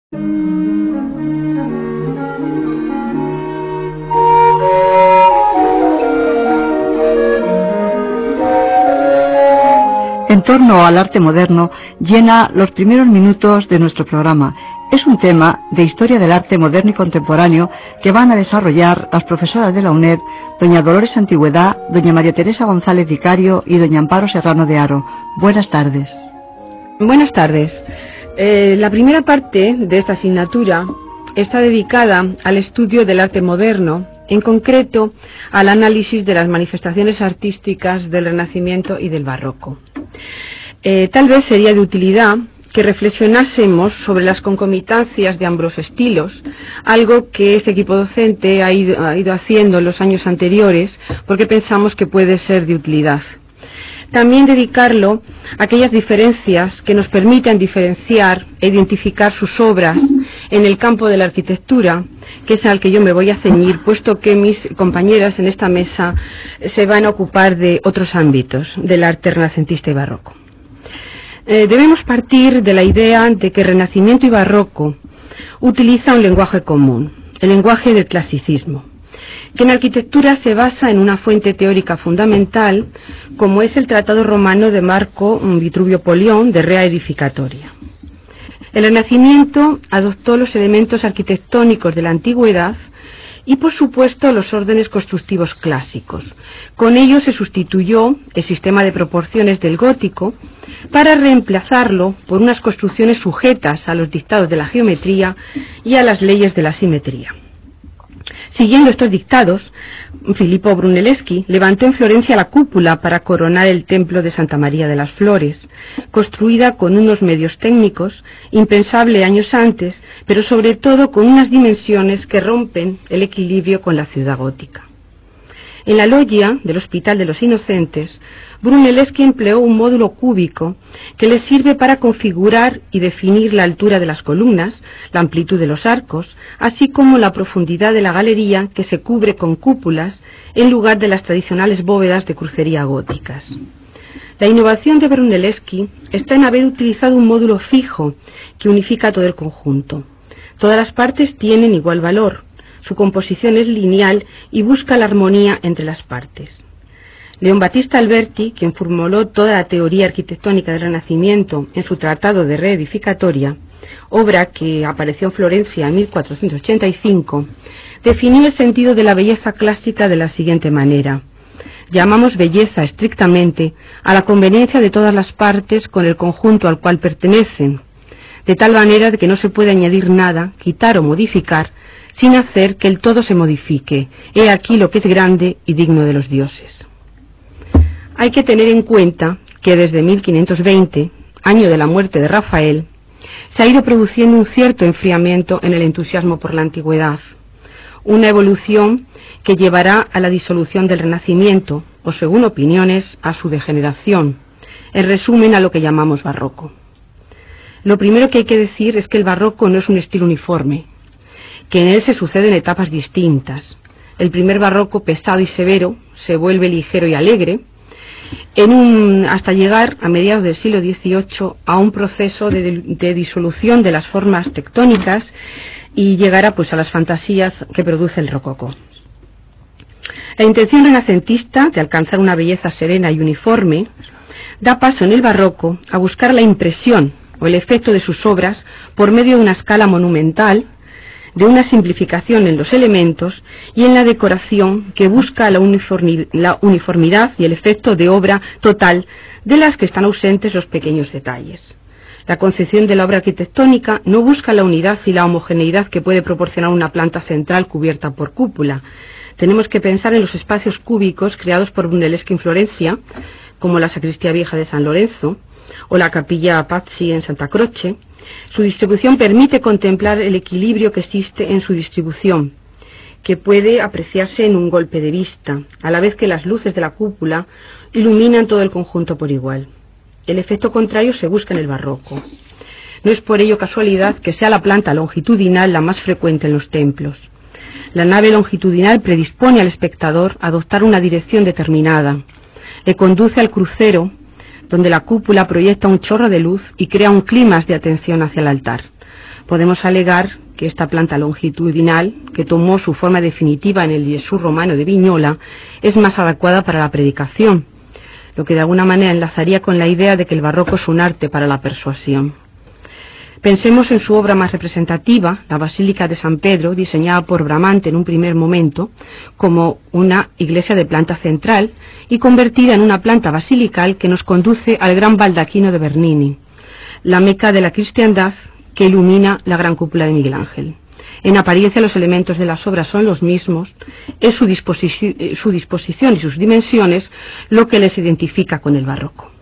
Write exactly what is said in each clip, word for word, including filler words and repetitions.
En torno al arte moderno llena los primeros minutos de nuestro programa. Es un tema de historia del arte moderno y contemporáneo que van a desarrollar las profesoras de la UNED, doña Dolores Antigüedad, doña María Teresa González Vicario y doña Amparo Serrano de Haro. Buenas tardes. Buenas tardes. Eh, la primera parte de esta asignatura está dedicada al estudio del arte moderno, en concreto al análisis de las manifestaciones artísticas del Renacimiento y del Barroco. Eh, tal vez sería de utilidad que reflexionásemos sobre las concomitancias de ambos estilos, algo que este equipo docente ha ido, ha ido haciendo en los años anteriores, porque pensamos que puede ser de utilidad. También dedicarlo a aquellas diferencias que nos permitan diferenciar e identificar sus obras en el campo de la arquitectura, que es al que yo me voy a ceñir, puesto que mis compañeras en esta mesa se van a ocupar de otros ámbitos del arte renacentista y barroco. Eh, debemos partir de la idea de que Renacimiento y Barroco utiliza un lenguaje común, el lenguaje del clasicismo, que en arquitectura se basa en una fuente teórica fundamental, como es el Tratado Romano de Marco Vitruvio Polión de Rea Edificatoria. El Renacimiento adoptó los elementos arquitectónicos de la antigüedad y, por supuesto, los órdenes constructivos clásicos. Con ello se sustituyó el sistema de proporciones del gótico para reemplazarlo por unas construcciones sujetas a los dictados de la geometría y a las leyes de la simetría. Siguiendo estos dictados, Filippo Brunelleschi levantó en Florencia la cúpula para coronar el templo de Santa María de las Flores, construida con unos medios técnicos, impensable años antes, pero sobre todo con unas dimensiones que rompen el equilibrio con la ciudad gótica. En la loggia del Hospital de los Inocentes, Brunelleschi empleó un módulo cúbico que le sirve para configurar y definir la altura de las columnas, la amplitud de los arcos, así como la profundidad de la galería que se cubre con cúpulas en lugar de las tradicionales bóvedas de crucería góticas. La innovación de Brunelleschi está en haber utilizado un módulo fijo que unifica todo el conjunto. Todas las partes tienen igual valor, su composición es lineal y busca la armonía entre las partes. León Battista Alberti, quien formuló toda la teoría arquitectónica del Renacimiento en su Tratado de Rea Edificatoria, obra que apareció en Florencia en mil cuatrocientos ochenta y cinco, definió el sentido de la belleza clásica de la siguiente manera: llamamos belleza estrictamente a la conveniencia de todas las partes con el conjunto al cual pertenecen, de tal manera de que no se puede añadir nada, quitar o modificar, sin hacer que el todo se modifique. He aquí lo que es grande y digno de los dioses. Hay que tener en cuenta que desde mil quinientos veinte, año de la muerte de Rafael, se ha ido produciendo un cierto enfriamiento en el entusiasmo por la antigüedad, una evolución que llevará a la disolución del Renacimiento, o según opiniones, a su degeneración, en resumen a lo que llamamos barroco. Lo primero que hay que decir es que el barroco no es un estilo uniforme, que en él se suceden etapas distintas. El primer barroco, pesado y severo, se vuelve ligero y alegre, en un, hasta llegar a mediados del siglo dieciocho a un proceso de, de disolución de las formas tectónicas y llegará pues a las fantasías que produce el rococó. La intención renacentista de alcanzar una belleza serena y uniforme da paso en el barroco a buscar la impresión o el efecto de sus obras por medio de una escala monumental, de una simplificación en los elementos y en la decoración que busca la, uniformi la uniformidad y el efecto de obra total de las que están ausentes los pequeños detalles. La concepción de la obra arquitectónica no busca la unidad y la homogeneidad que puede proporcionar una planta central cubierta por cúpula. Tenemos que pensar en los espacios cúbicos creados por Brunelleschi en Florencia, como la sacristía vieja de San Lorenzo o la capilla Pazzi en Santa Croce. Su distribución permite contemplar el equilibrio que existe en su distribución, que puede apreciarse en un golpe de vista, a la vez que las luces de la cúpula iluminan todo el conjunto por igual. El efecto contrario se busca en el barroco. No es por ello casualidad que sea la planta longitudinal la más frecuente en los templos. La nave longitudinal predispone al espectador a adoptar una dirección determinada, le conduce al crucero, donde la cúpula proyecta un chorro de luz y crea un clímax de atención hacia el altar. Podemos alegar que esta planta longitudinal, que tomó su forma definitiva en el Jesús romano de Viñola, es más adecuada para la predicación, lo que de alguna manera enlazaría con la idea de que el barroco es un arte para la persuasión. Pensemos en su obra más representativa, la Basílica de San Pedro, diseñada por Bramante en un primer momento como una iglesia de planta central y convertida en una planta basilical que nos conduce al gran baldaquino de Bernini, la meca de la cristiandad que ilumina la gran cúpula de Miguel Ángel. En apariencia los elementos de las obras son los mismos, es su, disposici- su disposición y sus dimensiones lo que les identifica con el barroco.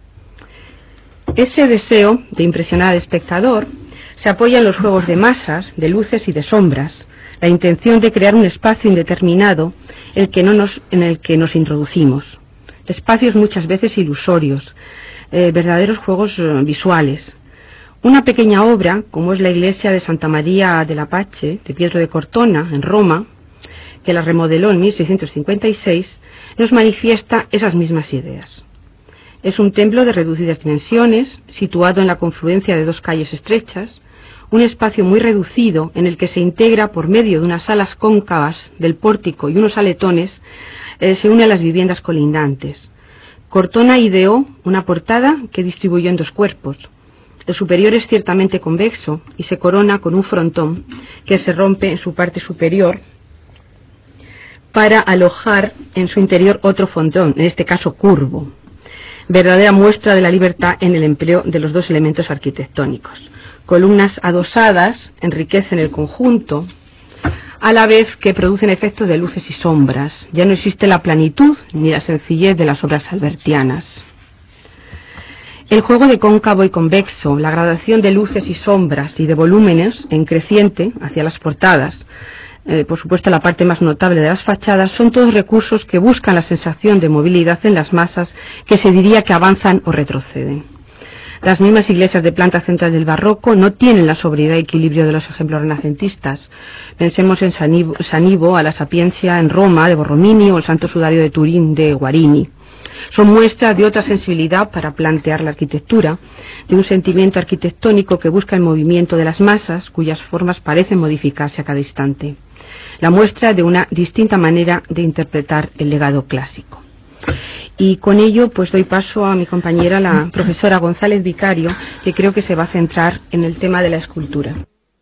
Ese deseo de impresionar al espectador se apoya en los juegos de masas, de luces y de sombras, la intención de crear un espacio indeterminado el que no nos, en el que nos introducimos. Espacios muchas veces ilusorios, eh, verdaderos juegos eh, visuales. Una pequeña obra, como es la iglesia de Santa María del Apache, de Pietro de Cortona, en Roma, que la remodeló en mil seiscientos cincuenta y seis, nos manifiesta esas mismas ideas. Es un templo de reducidas dimensiones, situado en la confluencia de dos calles estrechas, un espacio muy reducido en el que se integra por medio de unas salas cóncavas del pórtico y unos aletones, eh, se une a las viviendas colindantes. Cortona ideó una portada que distribuyó en dos cuerpos. El superior es ciertamente convexo y se corona con un frontón que se rompe en su parte superior para alojar en su interior otro frontón, en este caso curvo. Verdadera muestra de la libertad en el empleo de los dos elementos arquitectónicos. Columnas adosadas enriquecen el conjunto, a la vez que producen efectos de luces y sombras. Ya no existe la planitud ni la sencillez de las obras albertianas. El juego de cóncavo y convexo, la gradación de luces y sombras y de volúmenes en creciente hacia las portadas, eh, por supuesto la parte más notable de las fachadas, son todos recursos que buscan la sensación de movilidad en las masas que se diría que avanzan o retroceden. Las mismas iglesias de planta central del barroco no tienen la sobriedad y equilibrio de los ejemplos renacentistas. Pensemos en San Ivo, San Ivo a la Sapiencia en Roma de Borromini o el Santo Sudario de Turín de Guarini. Son muestra de otra sensibilidad para plantear la arquitectura, de un sentimiento arquitectónico que busca el movimiento de las masas, cuyas formas parecen modificarse a cada instante. La muestra de una distinta manera de interpretar el legado clásico. Y con ello pues doy paso a mi compañera, la profesora González Vicario, que creo que se va a centrar en el tema de la escultura.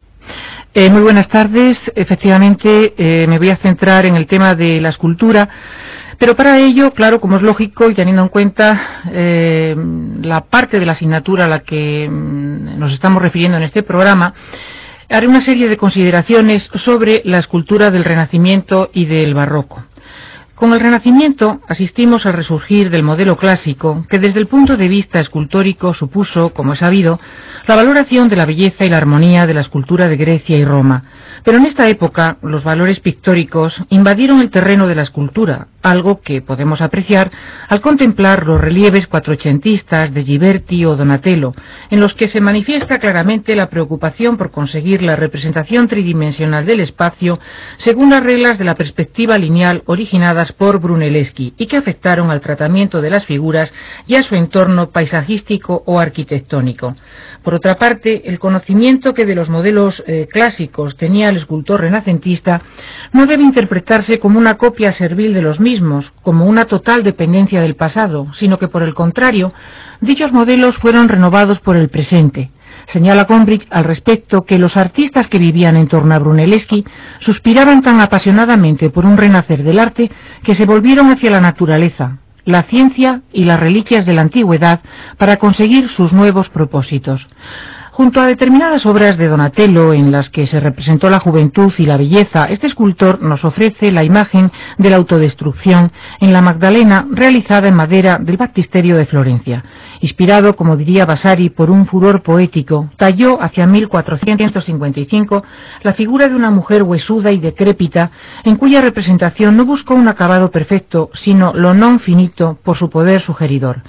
Eh, muy buenas tardes. Efectivamente, eh, me voy a centrar en el tema de la escultura. Pero para ello, claro, como es lógico y teniendo en cuenta eh, la parte de la asignatura a la que mm, nos estamos refiriendo en este programa, haré una serie de consideraciones sobre la escultura del Renacimiento y del Barroco. Con el Renacimiento asistimos al resurgir del modelo clásico, que desde el punto de vista escultórico supuso, como es sabido, la valoración de la belleza y la armonía de la escultura de Grecia y Roma. Pero en esta época los valores pictóricos invadieron el terreno de la escultura, algo que podemos apreciar al contemplar los relieves cuatrocentistas de Ghiberti o Donatello, en los que se manifiesta claramente la preocupación por conseguir la representación tridimensional del espacio según las reglas de la perspectiva lineal originadas por Brunelleschi y que afectaron al tratamiento de las figuras y a su entorno paisajístico o arquitectónico. Por otra parte, el conocimiento que de los modelos eh, clásicos tenía el escultor renacentista no debe interpretarse como una copia servil de los mismos, como una total dependencia del pasado, sino que por el contrario, dichos modelos fueron renovados por el presente. Señala Gombrich al respecto que los artistas que vivían en torno a Brunelleschi suspiraban tan apasionadamente por un renacer del arte que se volvieron hacia la naturaleza, la ciencia y las reliquias de la antigüedad para conseguir sus nuevos propósitos. Junto a determinadas obras de Donatello en las que se representó la juventud y la belleza, este escultor nos ofrece la imagen de la autodestrucción en la Magdalena realizada en madera del baptisterio de Florencia. Inspirado, como diría Vasari, por un furor poético, talló hacia mil cuatrocientos cincuenta y cinco la figura de una mujer huesuda y decrépita, en cuya representación no buscó un acabado perfecto, sino lo non finito por su poder sugeridor.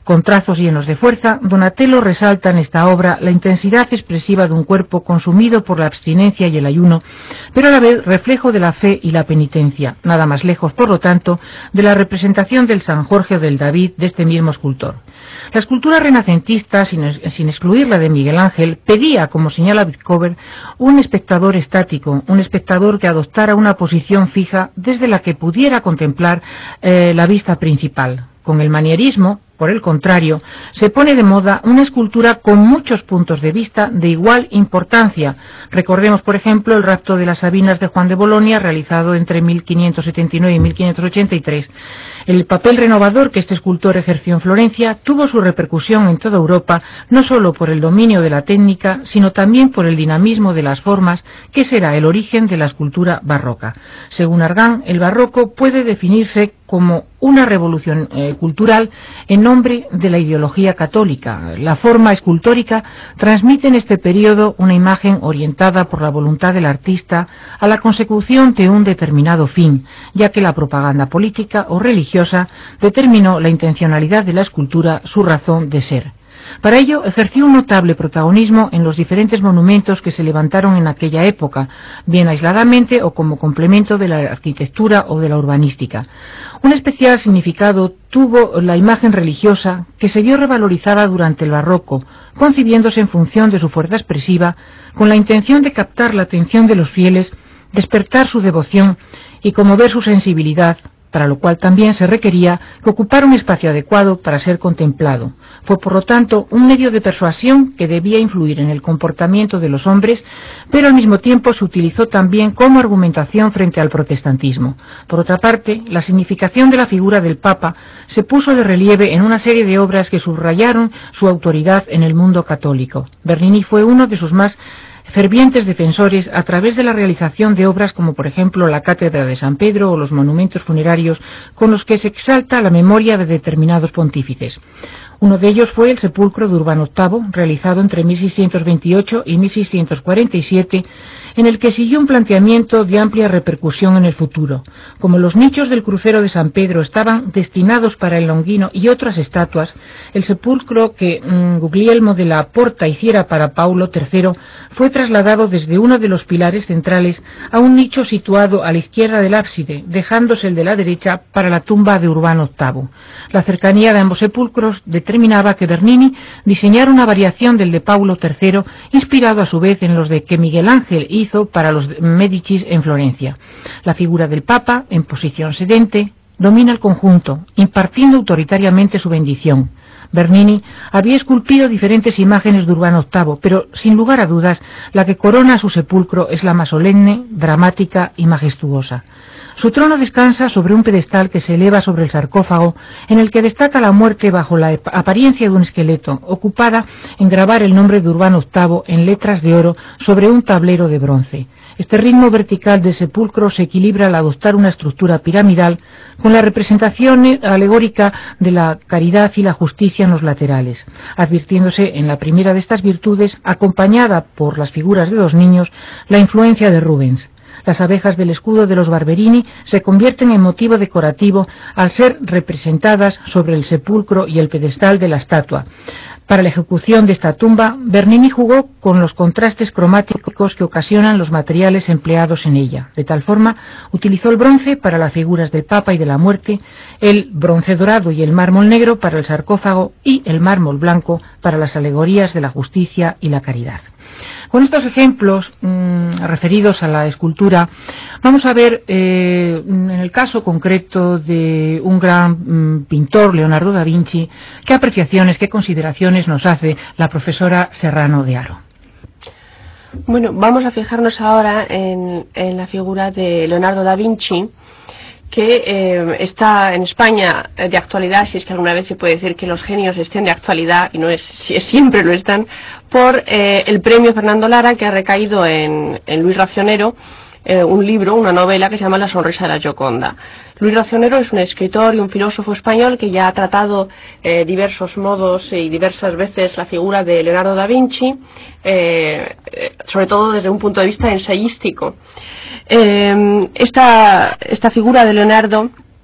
Con trazos llenos de fuerza, Donatello resalta en esta obra la intensidad expresiva de un cuerpo consumido por la abstinencia y el ayuno, pero a la vez reflejo de la fe y la penitencia, nada más lejos, por lo tanto, de la representación del San Jorge o del David de este mismo escultor. La escultura renacentista, sin, sin excluir la de Miguel Ángel, pedía, como señala Bitcover, un espectador estático, un espectador que adoptara una posición fija desde la que pudiera contemplar eh, la vista principal. Con el manierismo, por el contrario, se pone de moda una escultura con muchos puntos de vista de igual importancia. Recordemos, por ejemplo, el rapto de las Sabinas de Juan de Bolonia, realizado entre mil quinientos setenta y nueve y mil quinientos ochenta y tres. El papel renovador que este escultor ejerció en Florencia tuvo su repercusión en toda Europa, no solo por el dominio de la técnica, sino también por el dinamismo de las formas, que será el origen de la escultura barroca. Según Argan, el barroco puede definirse como una revolución eh, cultural en nombre de la ideología católica. La forma escultórica transmite en este periodo una imagen orientada por la voluntad del artista a la consecución de un determinado fin, ya que la propaganda política o religiosa determinó la intencionalidad de la escultura, su razón de ser. Para ello ejerció un notable protagonismo en los diferentes monumentos que se levantaron en aquella época, bien aisladamente o como complemento de la arquitectura o de la urbanística. Un especial significado tuvo la imagen religiosa, que se vio revalorizada durante el barroco, concibiéndose en función de su fuerza expresiva, con la intención de captar la atención de los fieles, despertar su devoción y conmover su sensibilidad, para lo cual también se requería que ocupara un espacio adecuado para ser contemplado. Fue, por lo tanto, un medio de persuasión que debía influir en el comportamiento de los hombres, pero al mismo tiempo se utilizó también como argumentación frente al protestantismo. Por otra parte, la significación de la figura del Papa se puso de relieve en una serie de obras que subrayaron su autoridad en el mundo católico. Bernini fue uno de sus más fervientes defensores a través de la realización de obras como por ejemplo la Cátedra de San Pedro o los monumentos funerarios con los que se exalta la memoria de determinados pontífices. Uno de ellos fue el sepulcro de Urbano octavo, realizado entre mil seiscientos veintiocho y mil seiscientos cuarenta y siete, en el que siguió un planteamiento de amplia repercusión en el futuro. Como los nichos del crucero de San Pedro estaban destinados para el Longino y otras estatuas, el sepulcro que mmm, Guglielmo de la Porta hiciera para Paulo tercero fue trasladado desde uno de los pilares centrales a un nicho situado a la izquierda del ábside, dejándose el de la derecha para la tumba de Urbano octavo. La cercanía de ambos sepulcros determinaba que Bernini diseñara una variación del de Paulo tercero, inspirado a su vez en los de que Miguel Ángel hizo para los Médicis en Florencia. La figura del Papa, en posición sedente, domina el conjunto, impartiendo autoritariamente su bendición. Bernini había esculpido diferentes imágenes de Urbano octavo, pero sin lugar a dudas, la que corona su sepulcro es la más solemne, dramática y majestuosa. Su trono descansa sobre un pedestal que se eleva sobre el sarcófago, en el que destaca la muerte bajo la apariencia de un esqueleto, ocupada en grabar el nombre de Urbano octavo en letras de oro sobre un tablero de bronce. Este ritmo vertical del sepulcro se equilibra al adoptar una estructura piramidal, con la representación alegórica de la caridad y la justicia en los laterales, advirtiéndose en la primera de estas virtudes, acompañada por las figuras de dos niños, la influencia de Rubens. Las abejas del escudo de los Barberini se convierten en motivo decorativo al ser representadas sobre el sepulcro y el pedestal de la estatua. Para la ejecución de esta tumba, Bernini jugó con los contrastes cromáticos que ocasionan los materiales empleados en ella. De tal forma, utilizó el bronce para las figuras del Papa y de la muerte, el bronce dorado y el mármol negro para el sarcófago y el mármol blanco para las alegorías de la justicia y la caridad. Con estos ejemplos mmm, referidos a la escultura, vamos a ver eh, en el caso concreto de un gran mmm, pintor, Leonardo da Vinci, qué apreciaciones, qué consideraciones nos hace la profesora Serrano de Haro. Bueno, vamos a fijarnos ahora en, en la figura de Leonardo da Vinci, que eh, está en España de actualidad, si es que alguna vez se puede decir que los genios estén de actualidad, y no es, si es siempre lo están, por eh, el premio Fernando Lara, que ha recaído en, en Luis Racionero, eh, un libro, una novela que se llama La sonrisa de la Gioconda. Luis Racionero es un escritor y un filósofo español que ya ha tratado eh, diversos modos y diversas veces la figura de Leonardo da Vinci, eh, sobre todo desde un punto de vista ensayístico. Eh, esta, esta figura de Leonardo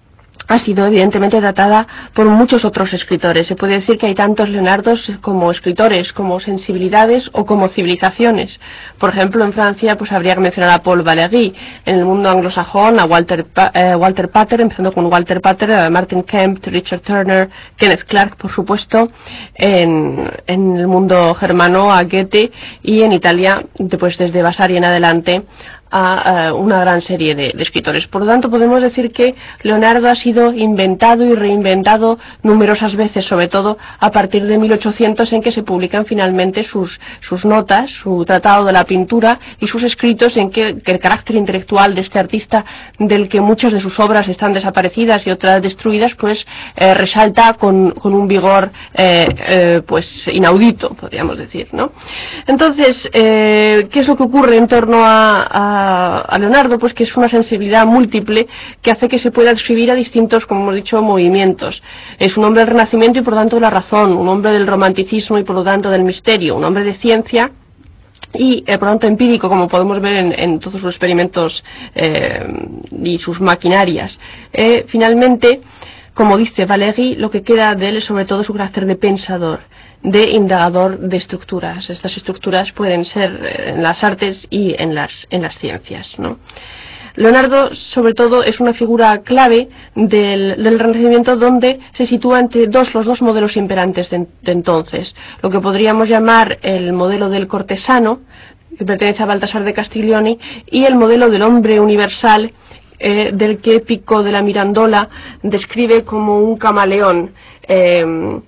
ha sido evidentemente tratada por muchos otros escritores. Se puede decir que hay tantos Leonardos como escritores, como sensibilidades o como civilizaciones. Por ejemplo, en Francia pues habría que mencionar a Paul Valéry, en el mundo anglosajón a Walter, eh, Walter Pater, empezando con Walter Pater, a Martin Kemp, Richard Turner, Kenneth Clark, por supuesto, en, en el mundo germano a Goethe, y en Italia, pues desde Vasari en adelante, a uh, una gran serie de, de escritores. Por lo tanto, podemos decir que Leonardo ha sido inventado y reinventado numerosas veces, sobre todo a partir de mil ochocientos, en que se publican finalmente sus, sus notas, su tratado de la pintura y sus escritos, en que, que el carácter intelectual de este artista, del que muchas de sus obras están desaparecidas y otras destruidas, pues eh, resalta con, con un vigor eh, eh, pues inaudito, podríamos decir, ¿no? Entonces, eh, ¿qué es lo que ocurre en torno a, a a Leonardo? Pues que es una sensibilidad múltiple que hace que se pueda describir a distintos, como hemos dicho, movimientos. Es un hombre del Renacimiento y por lo tanto de la razón, un hombre del romanticismo y por lo tanto del misterio, un hombre de ciencia y eh, por lo tanto empírico, como podemos ver en, en todos sus experimentos eh, y sus maquinarias. Eh, finalmente, como dice Valéry, lo que queda de él es sobre todo su carácter de pensador, de indagador de estructuras. Estas estructuras pueden ser en las artes y en las, en las ciencias, ¿no? Leonardo, sobre todo, es una figura clave del, del Renacimiento, donde se sitúa entre dos, los dos modelos imperantes de, de entonces. Lo que podríamos llamar el modelo del cortesano, que pertenece a Baltasar de Castiglioni, y el modelo del hombre universal, eh, del que Pico de la Mirandola describe como un camaleón. Eh,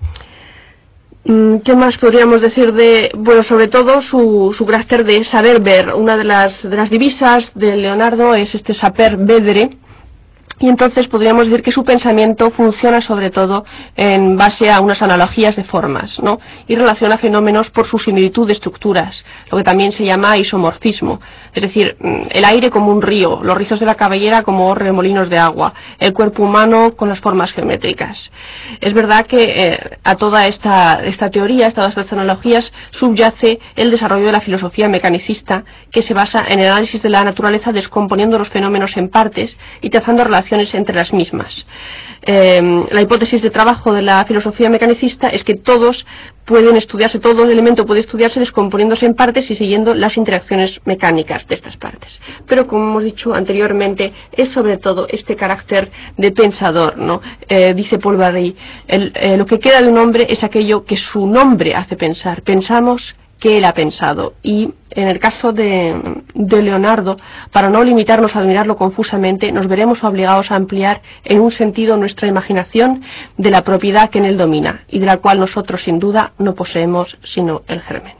¿Qué más podríamos decir de, bueno, sobre todo su, su carácter de saber ver? Una de las, de las divisas de Leonardo es este saper vedere, y entonces podríamos decir que su pensamiento funciona sobre todo en base a unas analogías de formas, ¿no? Y relaciona fenómenos por su similitud de estructuras, lo que también se llama isomorfismo, es decir, el aire como un río, los rizos de la cabellera como remolinos de agua, el cuerpo humano con las formas geométricas. Es verdad que eh, a toda esta, esta teoría, a todas estas analogías, subyace el desarrollo de la filosofía mecanicista, que se basa en el análisis de la naturaleza, descomponiendo los fenómenos en partes y trazando relaciones entre las mismas. Eh, la hipótesis de trabajo de la filosofía mecanicista es que todos pueden estudiarse, todo elemento puede estudiarse descomponiéndose en partes y siguiendo las interacciones mecánicas de estas partes. Pero, como hemos dicho anteriormente, es sobre todo este carácter de pensador, ¿no? Eh, dice Paul Valéry, el, eh, lo que queda de un hombre es aquello que su nombre hace pensar. Pensamos que él ha pensado. Y en el caso de, de Leonardo, para no limitarnos a admirarlo confusamente, nos veremos obligados a ampliar en un sentido nuestra imaginación de la propiedad que en él domina y de la cual nosotros sin duda no poseemos sino el germen.